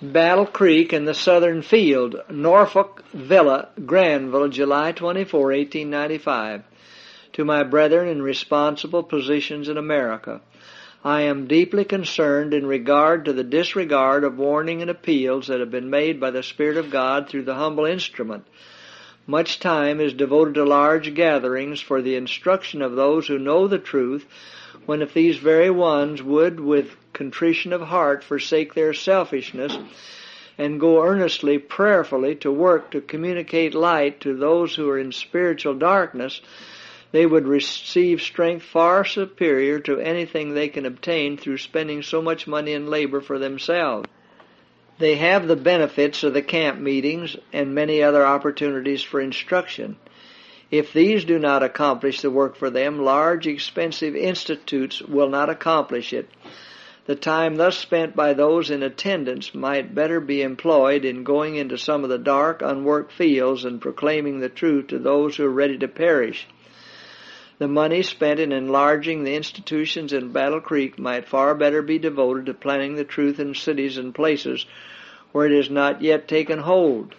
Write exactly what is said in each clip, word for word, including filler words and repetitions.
Battle Creek in the Southern Field, Norfolk Villa, Granville, July twenty-fourth, eighteen ninety-five. To my brethren in responsible positions in America, I am deeply concerned in regard to the disregard of warning and appeals that have been made by the Spirit of God through the humble instrument. Much time is devoted to large gatherings for the instruction of those who know the truth, when if these very ones would, with contrition of heart, forsake their selfishness and go earnestly, prayerfully to work to communicate light to those who are in spiritual darkness, they would receive strength far superior to anything they can obtain through spending so much money and labor for themselves. They have the benefits of the camp meetings and many other opportunities for instruction. If these do not accomplish the work for them, large, expensive institutes will not accomplish it. The time thus spent by those in attendance might better be employed in going into some of the dark, unworked fields and proclaiming the truth to those who are ready to perish. The money spent in enlarging the institutions in Battle Creek might far better be devoted to planting the truth in cities and places where it has not yet taken hold.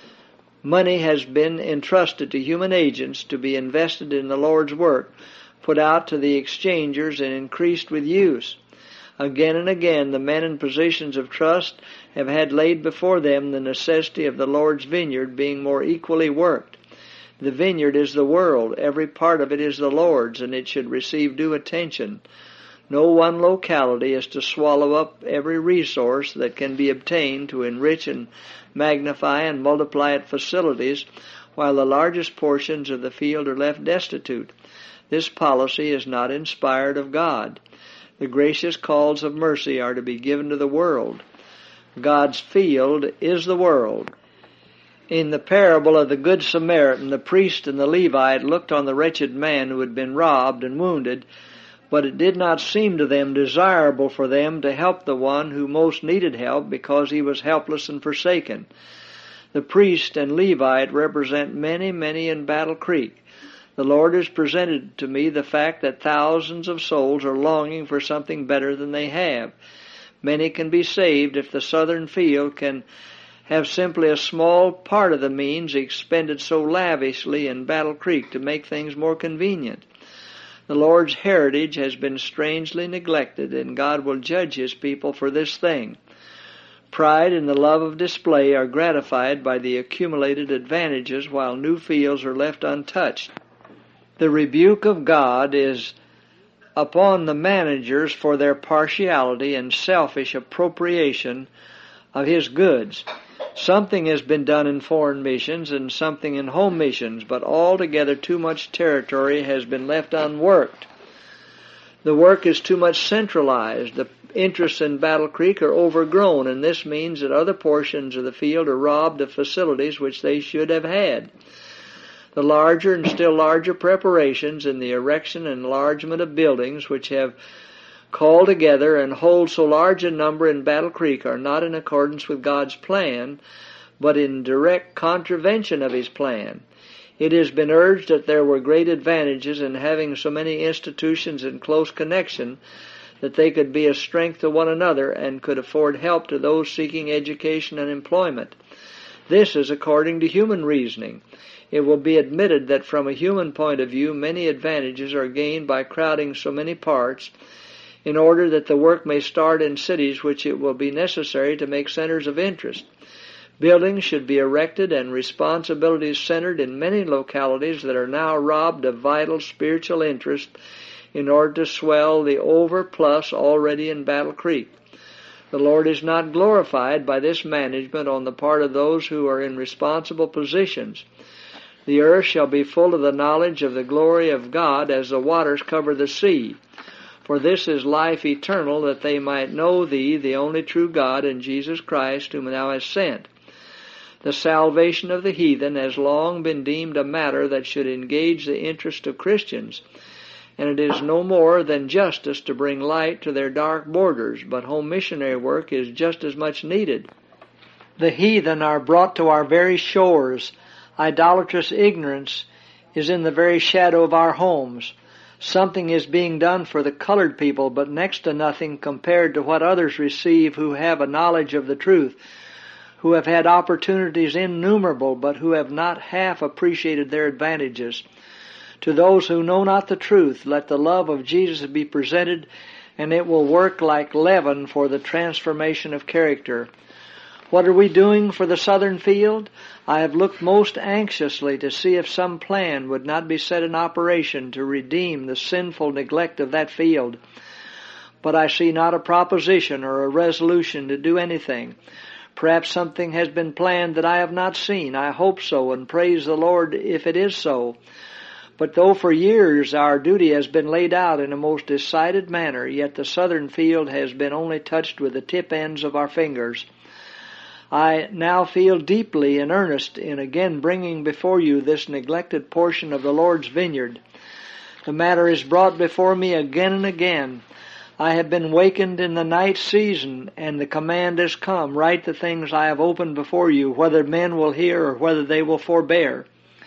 Money has been entrusted to human agents to be invested in the Lord's work, put out to the exchangers, and increased with use. Again and again the men in positions of trust have had laid before them the necessity of the Lord's vineyard being more equally worked. The vineyard is the world, every part of it is the Lord's, and it should receive due attention. No one locality is to swallow up every resource that can be obtained to enrich and magnify and multiply its facilities, while the largest portions of the field are left destitute. This policy is not inspired of God. The gracious calls of mercy are to be given to the world. God's field is the world. In the parable of the Good Samaritan, the priest and the Levite looked on the wretched man who had been robbed and wounded, but it did not seem to them desirable for them to help the one who most needed help because he was helpless and forsaken. The priest and Levite represent many, many in Battle Creek. The Lord has presented to me the fact that thousands of souls are longing for something better than they have. Many can be saved if the southern field can have simply a small part of the means expended so lavishly in Battle Creek to make things more convenient. The Lord's heritage has been strangely neglected, and God will judge His people for this thing. Pride and the love of display are gratified by the accumulated advantages, while new fields are left untouched. The rebuke of God is upon the managers for their partiality and selfish appropriation of His goods. Something has been done in foreign missions and something in home missions, but altogether too much territory has been left unworked. The work is too much centralized. The interests in Battle Creek are overgrown, and this means that other portions of the field are robbed of facilities which they should have had. The larger and still larger preparations in the erection and enlargement of buildings which have called together and hold so large a number in Battle Creek are not in accordance with God's plan, but in direct contravention of His plan. It has been urged that there were great advantages in having so many institutions in close connection, that they could be a strength to one another and could afford help to those seeking education and employment. This is according to human reasoning. It will be admitted that from a human point of view, many advantages are gained by crowding so many parts, in order that the work may start in cities which it will be necessary to make centers of interest. Buildings should be erected and responsibilities centered in many localities that are now robbed of vital spiritual interest in order to swell the overplus already in Battle Creek. The Lord is not glorified by this management on the part of those who are in responsible positions. The earth shall be full of the knowledge of the glory of God as the waters cover the sea. For this is life eternal, that they might know Thee, the only true God, and Jesus Christ, whom Thou hast sent. The salvation of the heathen has long been deemed a matter that should engage the interest of Christians, and it is no more than justice to bring light to their dark borders, but home missionary work is just as much needed. The heathen are brought to our very shores. Idolatrous ignorance is in the very shadow of our homes. Something is being done for the colored people, but next to nothing compared to what others receive who have a knowledge of the truth, who have had opportunities innumerable, but who have not half appreciated their advantages. To those who know not the truth, let the love of Jesus be presented, and it will work like leaven for the transformation of character. What are we doing for the southern field? I have looked most anxiously to see if some plan would not be set in operation to redeem the sinful neglect of that field. But I see not a proposition or a resolution to do anything. Perhaps something has been planned that I have not seen. I hope so, and praise the Lord if it is so. But though for years our duty has been laid out in a most decided manner, yet the southern field has been only touched with the tip ends of our fingers. I now feel deeply in earnest in again bringing before you this neglected portion of the Lord's vineyard. The matter is brought before me again and again. I have been wakened in the night season, and the command has come, write the things I have opened before you, whether men will hear or whether they will forbear.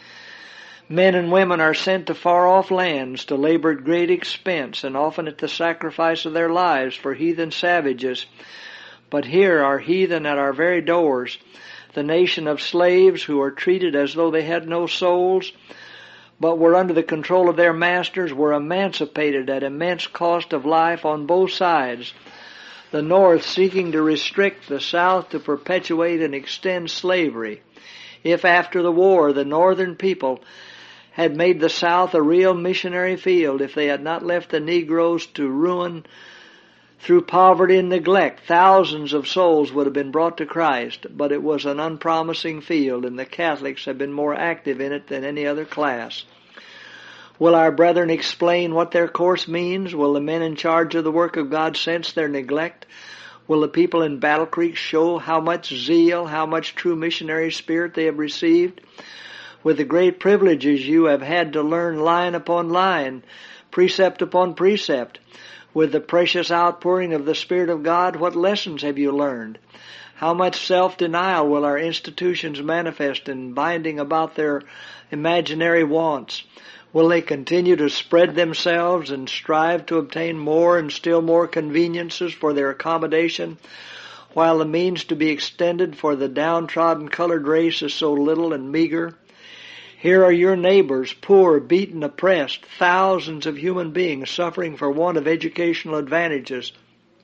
Men and women are sent to far-off lands to labor at great expense, and often at the sacrifice of their lives for heathen savages. But here are heathen at our very doors, the nation of slaves who are treated as though they had no souls, but were under the control of their masters, were emancipated at immense cost of life on both sides. The North seeking to restrict, the South to perpetuate and extend slavery. If after the war the Northern people had made the South a real missionary field, if they had not left the Negroes to ruin through poverty and neglect, thousands of souls would have been brought to Christ, but it was an unpromising field, and the Catholics have been more active in it than any other class. Will our brethren explain what their course means? Will the men in charge of the work of God sense their neglect? Will the people in Battle Creek show how much zeal, how much true missionary spirit they have received? With the great privileges you have had to learn line upon line, precept upon precept, with the precious outpouring of the Spirit of God, what lessons have you learned? How much self-denial will our institutions manifest in binding about their imaginary wants? Will they continue to spread themselves and strive to obtain more and still more conveniences for their accommodation, while the means to be extended for the downtrodden colored race is so little and meager? Here are your neighbors, poor, beaten, oppressed, thousands of human beings suffering for want of educational advantages.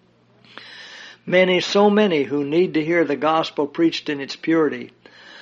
Many, so many who need to hear the gospel preached in its purity.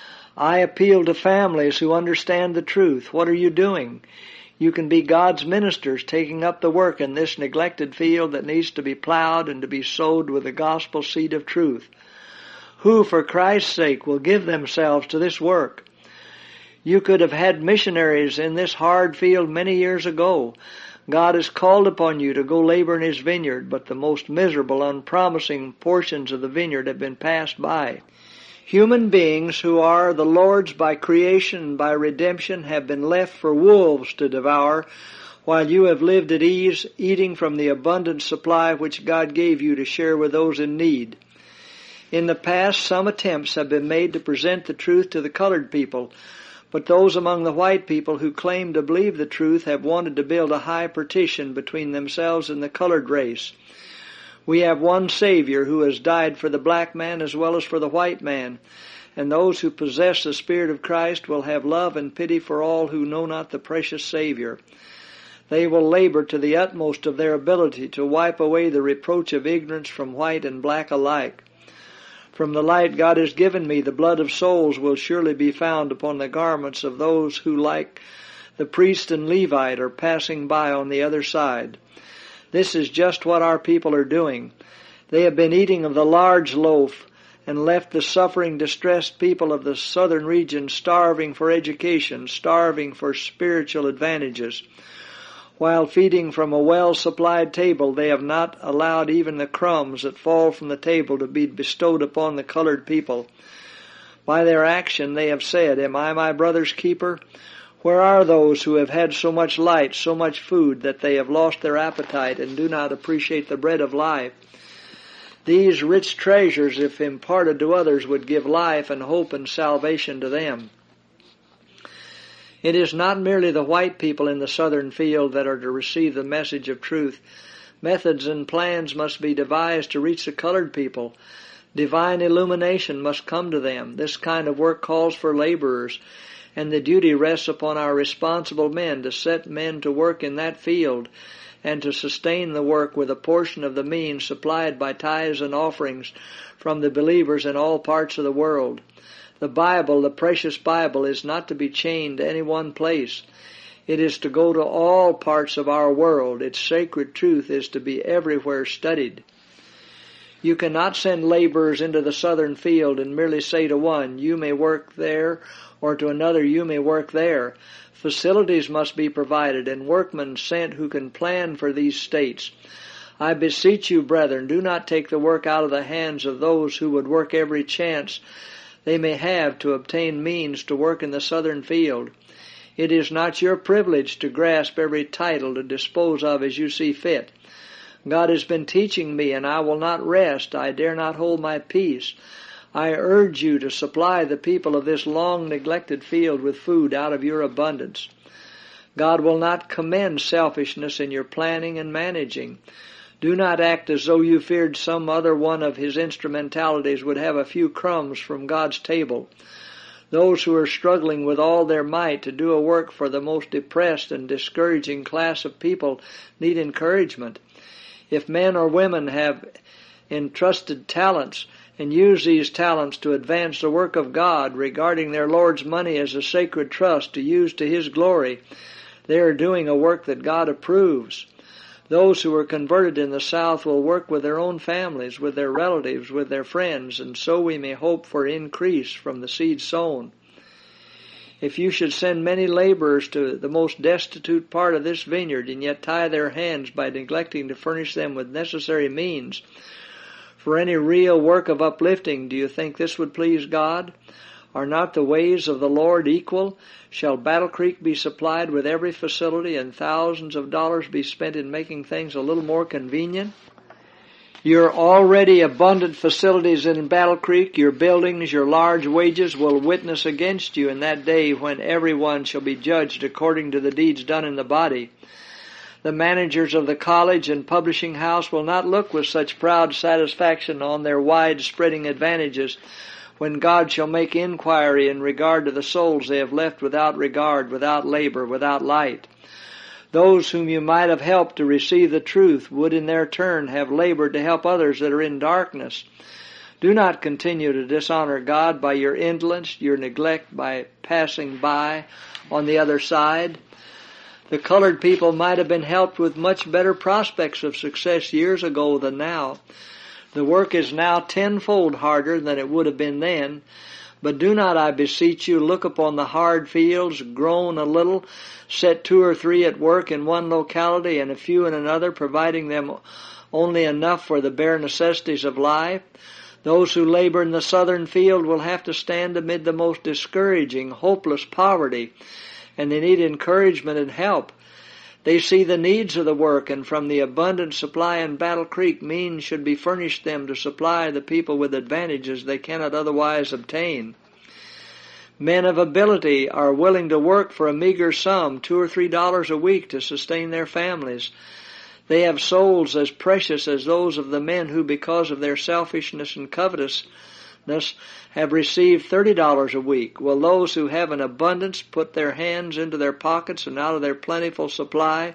I appeal to families who understand the truth. What are you doing? You can be God's ministers taking up the work in this neglected field that needs to be plowed and to be sowed with the gospel seed of truth. Who, for Christ's sake, will give themselves to this work? You could have had missionaries in this hard field many years ago. God has called upon you to go labor in His vineyard, but the most miserable, unpromising portions of the vineyard have been passed by. Human beings who are the Lord's by creation and by redemption have been left for wolves to devour, while you have lived at ease, eating from the abundant supply which God gave you to share with those in need. In the past, some attempts have been made to present the truth to the colored people, but those among the white people who claim to believe the truth have wanted to build a high partition between themselves and the colored race. We have one Savior who has died for the black man as well as for the white man, and those who possess the Spirit of Christ will have love and pity for all who know not the precious Savior. They will labor to the utmost of their ability to wipe away the reproach of ignorance from white and black alike. From the light God has given me, the blood of souls will surely be found upon the garments of those who, like the priest and Levite, are passing by on the other side. This is just what our people are doing. They have been eating of the large loaf and left the suffering, distressed people of the southern region starving for education, starving for spiritual advantages. While feeding from a well-supplied table, they have not allowed even the crumbs that fall from the table to be bestowed upon the colored people. By their action they have said, "Am I my brother's keeper?" Where are those who have had so much light, so much food, that they have lost their appetite and do not appreciate the bread of life? These rich treasures, if imparted to others, would give life and hope and salvation to them. It is not merely the white people in the southern field that are to receive the message of truth. Methods and plans must be devised to reach the colored people. Divine illumination must come to them. This kind of work calls for laborers, and the duty rests upon our responsible men to set men to work in that field and to sustain the work with a portion of the means supplied by tithes and offerings from the believers in all parts of the world. The Bible, the precious Bible, is not to be chained to any one place. It is to go to all parts of our world. Its sacred truth is to be everywhere studied. You cannot send laborers into the southern field and merely say to one, you may work there, or to another, you may work there. Facilities must be provided and workmen sent who can plan for these states. I beseech you, brethren, do not take the work out of the hands of those who would work every chance they may have to obtain means to work in the southern field. It is not your privilege to grasp every title to dispose of as you see fit. God has been teaching me, and I will not rest. I dare not hold my peace. I urge you to supply the people of this long-neglected field with food out of your abundance. God will not commend selfishness in your planning and managing. Do not act as though you feared some other one of his instrumentalities would have a few crumbs from God's table. Those who are struggling with all their might to do a work for the most depressed and discouraging class of people need encouragement. If men or women have entrusted talents and use these talents to advance the work of God, regarding their Lord's money as a sacred trust to use to His glory, they are doing a work that God approves. Those who are converted in the South will work with their own families, with their relatives, with their friends, and so we may hope for increase from the seed sown. If you should send many laborers to the most destitute part of this vineyard, and yet tie their hands by neglecting to furnish them with necessary means for any real work of uplifting, do you think this would please God? Are not the ways of the Lord equal? Shall Battle Creek be supplied with every facility and thousands of dollars be spent in making things a little more convenient? Your already abundant facilities in Battle Creek, your buildings, your large wages will witness against you in that day when everyone shall be judged according to the deeds done in the body. The managers of the college and publishing house will not look with such proud satisfaction on their wide-spreading advantages when God shall make inquiry in regard to the souls they have left without regard, without labor, without light. Those whom you might have helped to receive the truth would in their turn have labored to help others that are in darkness. Do not continue to dishonor God by your indolence, your neglect by passing by on the other side. The colored people might have been helped with much better prospects of success years ago than now. The work is now tenfold harder than it would have been then. But do not, I beseech you, look upon the hard fields, groan a little, set two or three at work in one locality and a few in another, providing them only enough for the bare necessities of life. Those who labor in the southern field will have to stand amid the most discouraging, hopeless poverty, and they need encouragement and help. They see the needs of the work, and from the abundant supply in Battle Creek, means should be furnished them to supply the people with advantages they cannot otherwise obtain. Men of ability are willing to work for a meager sum, two or three dollars a week, to sustain their families. They have souls as precious as those of the men who, because of their selfishness and covetousness, have received thirty dollars a week. Will those who have an abundance put their hands into their pockets and out of their plentiful supply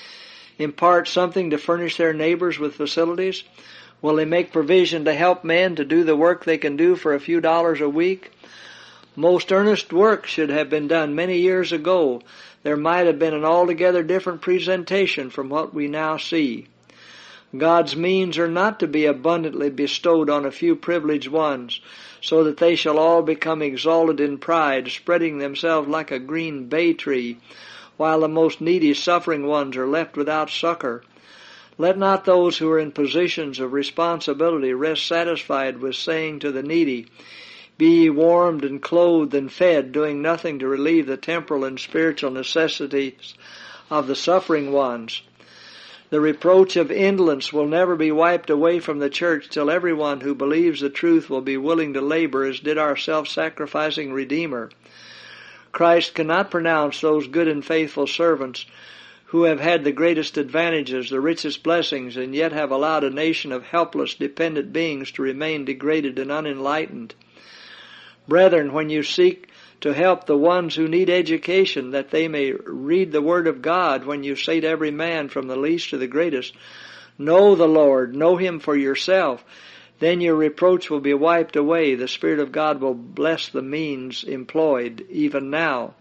impart something to furnish their neighbors with facilities? Will they make provision to help men to do the work they can do for a few dollars a week? Most earnest work should have been done many years ago. There might have been an altogether different presentation from what we now see. God's means are not to be abundantly bestowed on a few privileged ones, so that they shall all become exalted in pride, spreading themselves like a green bay tree, while the most needy suffering ones are left without succor. Let not those who are in positions of responsibility rest satisfied with saying to the needy, "Be ye warmed and clothed and fed," doing nothing to relieve the temporal and spiritual necessities of the suffering ones. The reproach of indolence will never be wiped away from the church till everyone who believes the truth will be willing to labor as did our self-sacrificing Redeemer. Christ cannot pronounce those good and faithful servants who have had the greatest advantages, the richest blessings, and yet have allowed a nation of helpless, dependent beings to remain degraded and unenlightened. Brethren, when you seek to help the ones who need education, that they may read the Word of God, when you say to every man, from the least to the greatest, know the Lord, know Him for yourself, then your reproach will be wiped away. The Spirit of God will bless the means employed even now.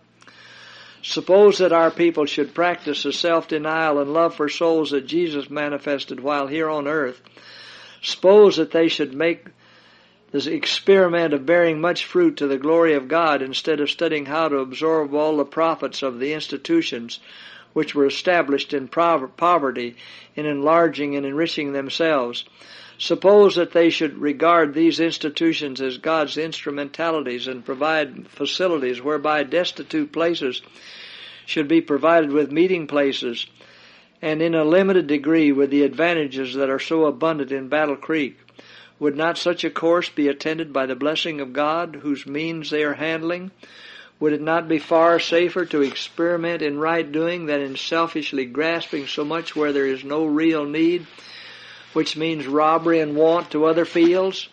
Suppose that our people should practice the self-denial and love for souls that Jesus manifested while here on earth. Suppose that they should make this experiment of bearing much fruit to the glory of God instead of studying how to absorb all the profits of the institutions which were established in poverty in enlarging and enriching themselves. Suppose that they should regard these institutions as God's instrumentalities and provide facilities whereby destitute places should be provided with meeting places, and in a limited degree with the advantages that are so abundant in Battle Creek. Would not such a course be attended by the blessing of God, whose means they are handling? Would it not be far safer to experiment in right doing than in selfishly grasping so much where there is no real need, which means robbery and want to other fields?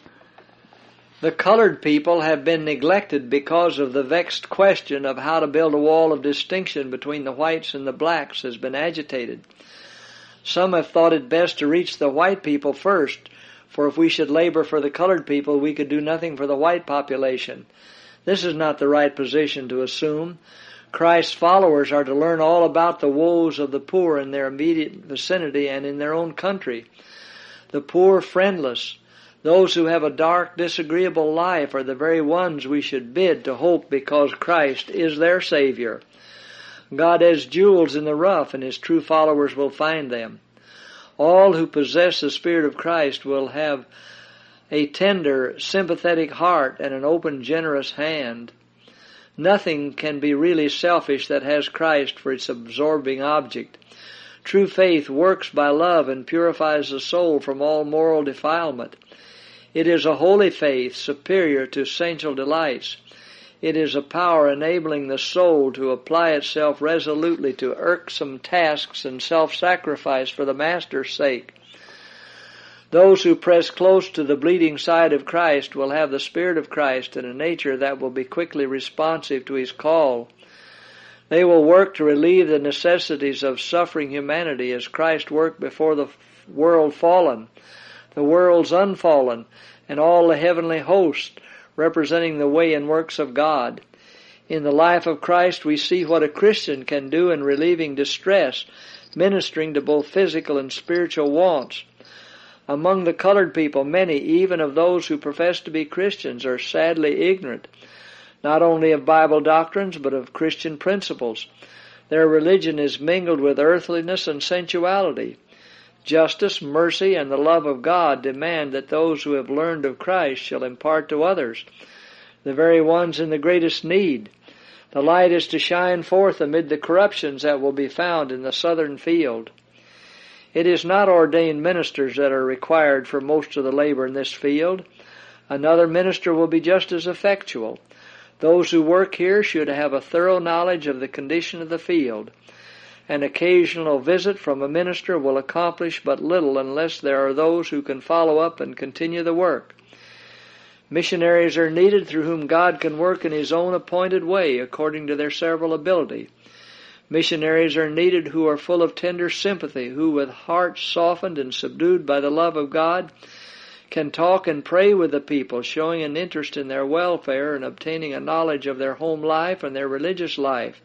The colored people have been neglected because of the vexed question of how to build a wall of distinction between the whites and the blacks has been agitated. Some have thought it best to reach the white people first, for if we should labor for the colored people, we could do nothing for the white population. This is not the right position to assume. Christ's followers are to learn all about the woes of the poor in their immediate vicinity and in their own country. The poor, friendless, those who have a dark, disagreeable life are the very ones we should bid to hope, because Christ is their Savior. God has jewels in the rough, and His true followers will find them. All who possess the Spirit of Christ will have a tender, sympathetic heart and an open, generous hand. Nothing can be really selfish that has Christ for its absorbing object. True faith works by love and purifies the soul from all moral defilement. It is a holy faith superior to sensual delights. It is a power enabling the soul to apply itself resolutely to irksome tasks and self-sacrifice for the Master's sake. Those who press close to the bleeding side of Christ will have the Spirit of Christ and a nature that will be quickly responsive to His call. They will work to relieve the necessities of suffering humanity as Christ worked before the world fallen, the world's unfallen, and all the heavenly host, representing the way and works of God. In the life of Christ we see what a Christian can do in relieving distress, ministering to both physical and spiritual wants. Among the colored people, many, even of those who profess to be Christians, are sadly ignorant, not only of Bible doctrines, but of Christian principles. Their religion is mingled with earthliness and sensuality. Justice, mercy, and the love of God demand that those who have learned of Christ shall impart to others, the very ones in the greatest need. The light is to shine forth amid the corruptions that will be found in the southern field. It is not ordained ministers that are required for most of the labor in this field. Another minister will be just as effectual. Those who work here should have a thorough knowledge of the condition of the field. An occasional visit from a minister will accomplish but little unless there are those who can follow up and continue the work. Missionaries are needed through whom God can work in His own appointed way according to their several ability. Missionaries are needed who are full of tender sympathy, who with hearts softened and subdued by the love of God can talk and pray with the people, showing an interest in their welfare and obtaining a knowledge of their home life and their religious life.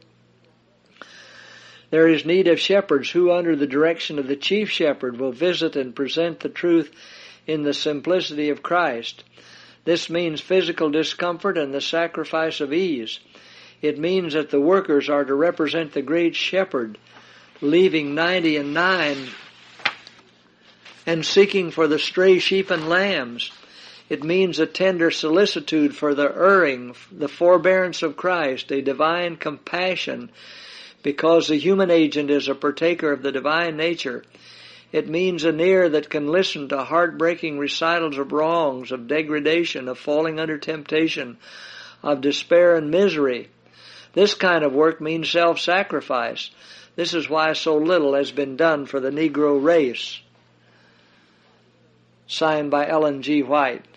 There is need of shepherds who, under the direction of the chief shepherd, will visit and present the truth in the simplicity of Christ. This means physical discomfort and the sacrifice of ease. It means that the workers are to represent the great shepherd, leaving ninety and nine and seeking for the stray sheep and lambs. It means a tender solicitude for the erring, the forbearance of Christ, a divine compassion, because the human agent is a partaker of the divine nature. It means an ear that can listen to heartbreaking recitals of wrongs, of degradation, of falling under temptation, of despair and misery. This kind of work means self-sacrifice. This is why so little has been done for the Negro race. Signed by Ellen G. White.